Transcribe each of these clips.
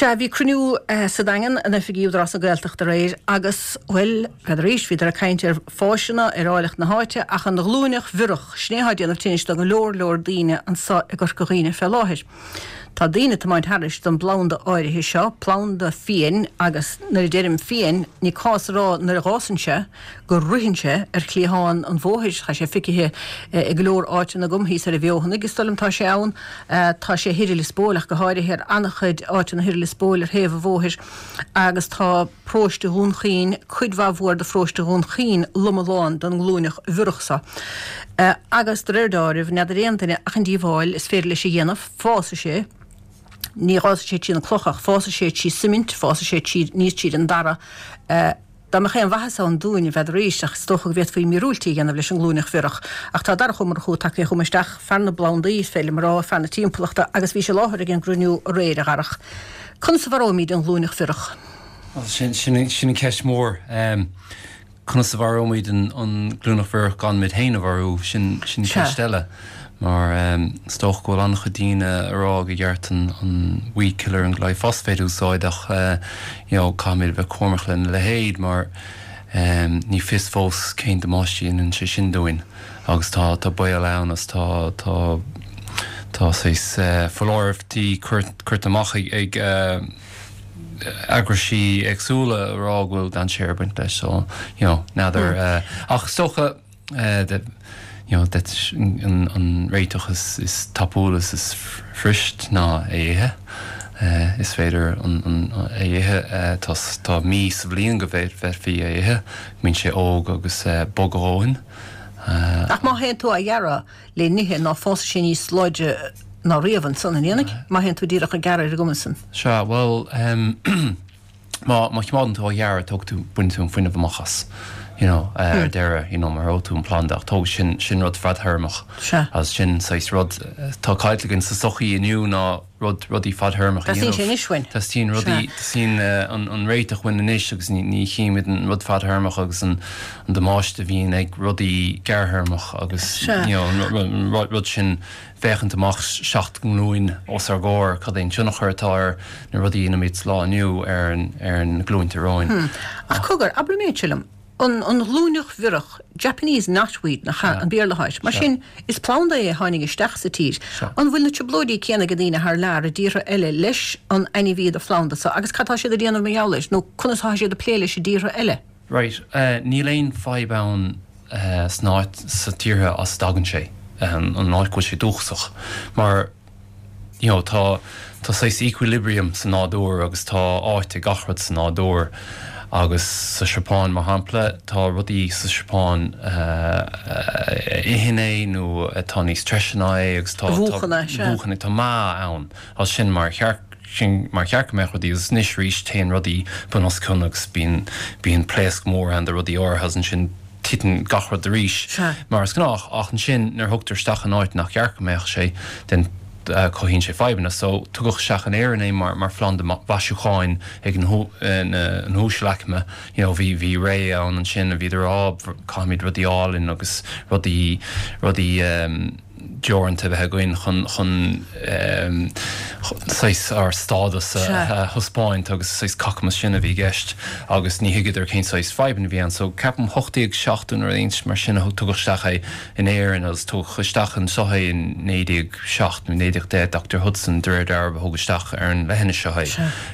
Se bhí cruú sa dagan a figiú dras a gailteach de réir agus bhfuil rééis hí a caiintear fáisina ráileach na háite ach an glúneach bhuireach snéhaidíanamh tiniste go leor daine an gur goghine fel láthir. Tá daine tamáid Harris don blanda áirithe seo, plánda fiin agus nar déirim fiin ní cásrá nar gásanse go ruhinse clíháin an bmhóthir cha sé ficithe i glór áite na gumhíí ar a bheohanna agus stolam tá sé ann tá sé hiidir spólach go háirithe annachchuid áite na hiidir spóil ar héamh bmhóthir agus tá próiste hún chin chuidmhhór de próiste hún chin lumaláin don glúneach bhuireachsa. Agus de réirdáirih na réantaine achan díomháil is féidir lei sé dhéanamh fása sé ní rása sé tí na clochach fása sé tí simint fása sé níos tíad an dara Tá me chéan bhaasa an dúin bheit rééisach stocha bhéit faoi mirúltaí ganna leis an glúneach bhuireach ach tá dar chumar chu take chumisteach ferna blondaí féile marrá ferna tímpachta agus bhí sé láthir gin grúniú réir a garach. Chun sa bharómíd an glúneach bhuireach. Sin ceis mór chun sa bharómíd an glúneach bhuireach gan mit héana bharú sin ceistelle. Maar stoch go an gedien ra geart an weekiller en glyphosate úsáidach kamid be kormachlen le héid, maar ní fisfós céint de máistín an se sin doin. Agus tá bail annas tá sais forláirhtí chuirt amach ag agrasí agsúla ráhfuil dan sérbint leis so nadir ach stocha dat an réitoch is tapúlas is frist ná éhe is féidir an éhe tá mí sa bblion go bhéit fi éhe mín sé óg agus bogáin. Ach má hen tú a dhearra le nithe ná fása sin ní sláide ná riamhan san an dhéananig má hen tú díreach a gearra a gomasan. Se well má mádan tú a dhearra tóg tú buintú an foiine bhachas. Dere, mar ótún plándaach tó sin rud fadhermach. As sin sais rud tá caiitligin sa sochaí iniu ná rudí fadhermach. Tá sin ishain. Tá sin rudí sin an réiteach win inis agus ní chéimid an rud fadhermach agus an de máiste bhíon ag rudí gearhermach agus rud sin féchant amach 7 glúin os ar gáir cad éon tunnachirtáir na rudí inamid lá aniu ar an glúinte ráin. Ach cogar, abruméidselam. An glúneach bhuireach Japanese knotweed na an beerlaháis. Mar sin is plánda é hánig isteach sa tír. An bhfuil na teblódí céanna go dtíine th lear a díra eile leis an aine bhíad a flánda sa agus catá siad a déanamh mé leis nó chunatá siad a pléile sé díra eile. Right, ní léon fáibán snáid sa tíre as dagan sé an náidhil sé dúchsach. Mar tá sais equilibrium sa nádóir agus tá áite gachrad sa nádóir agus sa Sepáin mar hampla tá rudí sa Sepáin ihinné nó tá níos treisina agus tá bhúchanna tá má ann as sin mar chearc me rudí is níos rís téan rudí bunas chunagus bíon pléasc mór an de rudí orthas an sin titan gachrad de rís. Mar is gnách ach an sin nar thugtar staach an áit nach chearc meach sé den cohín sé fáibna, so tuguch seach an éan é mar flan de vasúcháin ag an húsleachme, hí ré an sin a bhíidir áb cáimid rudíálinn agus rudí deoranta bheit goin chun sais ar stádas thuspáint agus sais cachmas sinna bhí gceist agus ní hiigidir cén sais fáibna bhíon, so ceapam 8-7 ar éint mar sinna tugusteach in éan agus tú chuisteachan sotha in 9-7 nó 9-10 Dr. Hudson dúir darb thugusteach ar an lehéine sotha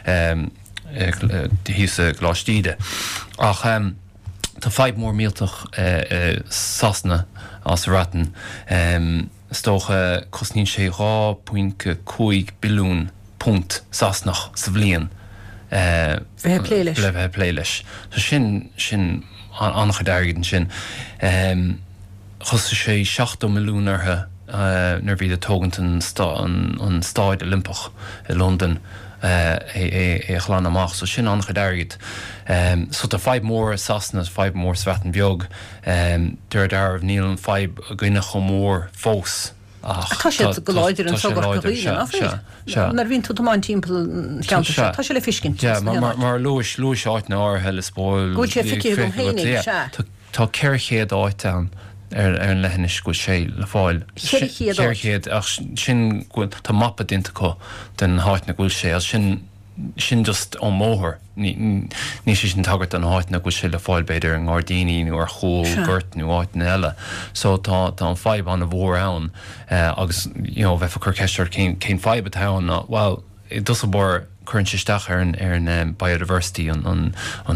híos a glástíide. Ach tá 5 mór míltach sasna as ratan stocha cosnín sé 2.5 bilún punt sasnach sa bblion bheith pléiles. So sin anchadáirgin sin chusa sé 7 milliúnartha nar bhí a tógant an stáid Olympach i London chláán amach, so sin anchadáirgid. So tá 5 mór sasna 5 mór svetan beag dúir darmh níl an 5 a gine chomór fós. Tá sé go láidir an sogar goíine nar bhín tú máin timppla cheanta tá sé le fiscin. Mar luis áit ná áthe le spóil. Gúil sé ficíú go héine se. Tá ceirchéad áit an ar an lehannis go sé le fáil. Ceirchéad ach sin tá mappa dinta có den háit na gúil sé, sin sin just ó móthir ní sin tagart an háitna go se le fáil beidir an gádaoine nó ar chóil gurt nó áitna eile. So tá an feib an a bhór ann agus bheith chur ceisir cén feib a ann well I dus a bor chuinteisteach ar an biodiversity an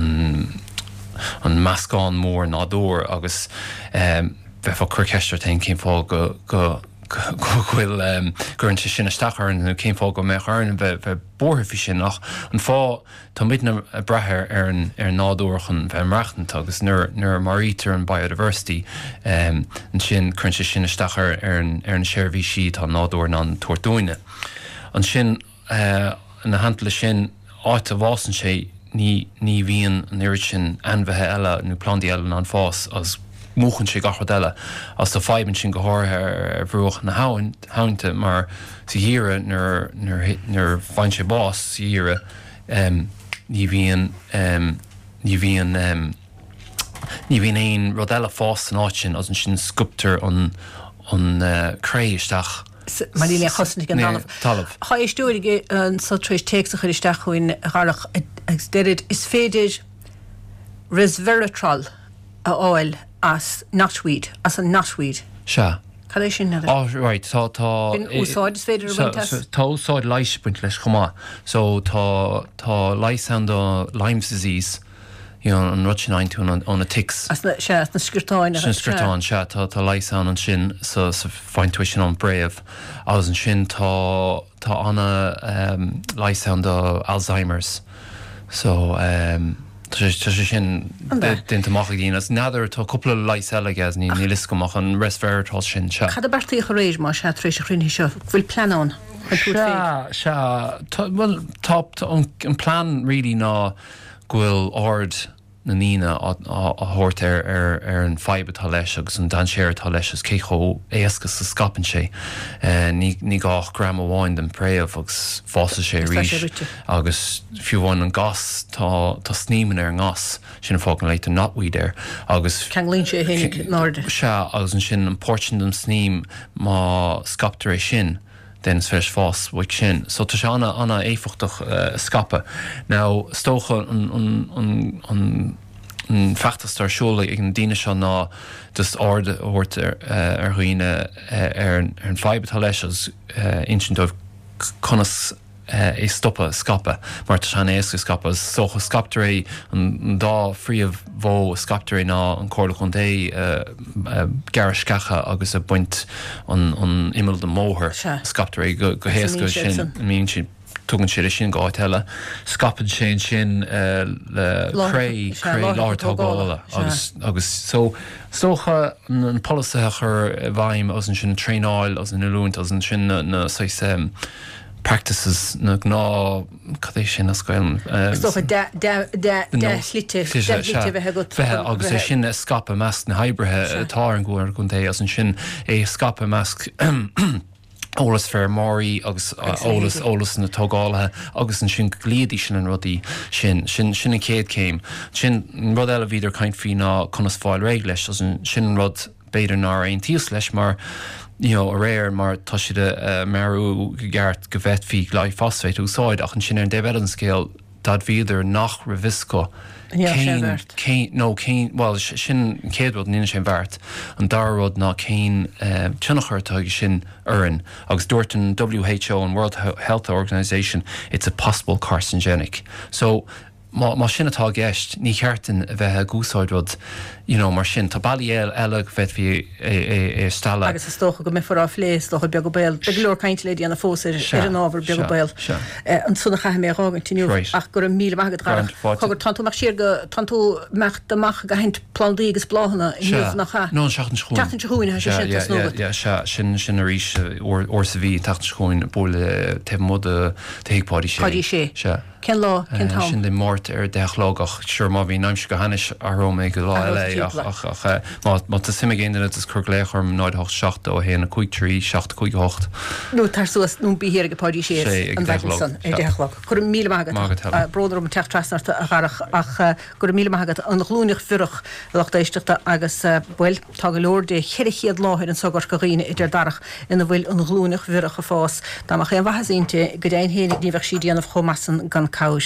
meascán mór nádór agus bheith chur ceisir tain cén fá go bhfuil gurinte sin isteachar an cén fá go meach an bheith bortha fi sin nach an fá tá midna brethir ar nádúirchan bheith mreachtant agus nuair marítar an biodiversity an sin chuinte sin isteachar ar an séirbhí siad tá nádúir an tuairtúine. An sin na handla sin áit a bhásan sé ní bhíon an iiri sin anmhethe eile nó plandaí eile an fás as móchann sé gachard eile as tá feibann sin go háirthe ar bhrúach na hainte mar sa dhíre nuair bhain sé bás sa dhíre ní bhíon éon rud eile fás an áit sin as an sin sculptar an créisteach. Marília chosnig an talamh. Cha éistúige an sotrééis téach a chuisteach chuin gharach agus deirid is féidir resveratrol a áil as nachweed, as an nachweed. Se. Cad é sin na? Right, tá úsáid is féidir a tá úsáid leis buint leis chumá. So tá leis an do Lyme's disease an rutin tú an a ticks. As na scriptáin. Sin scriptáin se tá leis an sin sa fáintu sin an bréamh. Agus an sin tá anna leis an do Alzheimer's. So tá sin dintamach dín as nadidir tá cúpla leis eilegas ní lis gomach an resveratrol sin se. Cad a bertaí a rééis mar se trééis a chrinne seo bhfuil planán. Tá an plan ri ná gwil ard na nína a hort ar an feibatá leis agus an danséirtá leis as cécho éascas sa scapan sé ní gách gram amháin den préamh agus fása sé rís agus fiúháin an gas tá sníman ar an gas sin fágan leit an nathuiid ar agus Canglín sé hénig náde. Se agus an sin an portin den sním má scaptar é sin den sfers fás bhaid sin. So tá se anna éfachtach scape. Now, stócha an fechttastar siúla ag an daine se ná just ard hort ar chuoine ar an feibatá leis as insint conas é stoppa scape, mar tá sean éasca scape as socha scaptar é an dá fríomh bhó scaptar é ná an cóla chun é gariscecha agus a buint an imil de móthir scaptar é go héasca sin mín sin tugann siad sin gáit eile scapan sin le láirtágála agus so socha an polisa chur bhaim as an sin tréáil as an ilúint as an sin na practices na gná cadé sin na scoilm. Agus é sin scape measc na haibrethe tá an gúir gon é as an sin é scape measc ólas fear máí agus ólas na tógálathe agus an sin glíadí sin an rudí sin a céad céim. Sin rud eile bhíidir caint fhí ná conas fáil réig leis as an sin rud beidir ná aon tíos leis mar a réir mar tá siad marú gceart go bheith fí glyphosate úsáid ach an sin ar an déh an scéal dad bhíidir nach ravisco sin céadrod nína sin bhart an darród ná céin tunnachirtáige sin urin agus dúirt an WHO an World Health Organization it's a possible carcinogenic. So má sin atá gceist ní cheartan a bheith gúsáidrod mar sin tá bailí eile bheith bhí é stala. Agus is tócha go mé forrá lééis do beag béil be glór caiint le an fósir ar an ábhar beag béil. An sunna cha mé rágan tíú ach gur mí agad chugur tanúach siar go tanú mecht amach go haint plandaí agus bláhanna nach nó seachtain chuin sin a rís or sa bhí teachtain chuin bóla te mod a teagpáidí sé. Ken lá sin le mórt ort dechlogach siúr má bhí naimse go hanis aróm go lá le má tá simime géine is chuléchom 9 ó héna 6 nó tar suas nó bíhéir go páidí sé an bhesan é delog. Gur mí agad broderm techttrasnart a garach ach gur mí agad an glúnich furach lechtéisteachta agus bhfuil tá go leor de chirichiad láthir an sogar goghine idir darach ina bhfuil an glúnich furach a fás. Tá ché bhehasínte go déon hénig níbheh si díanamh chomassan gan cáis.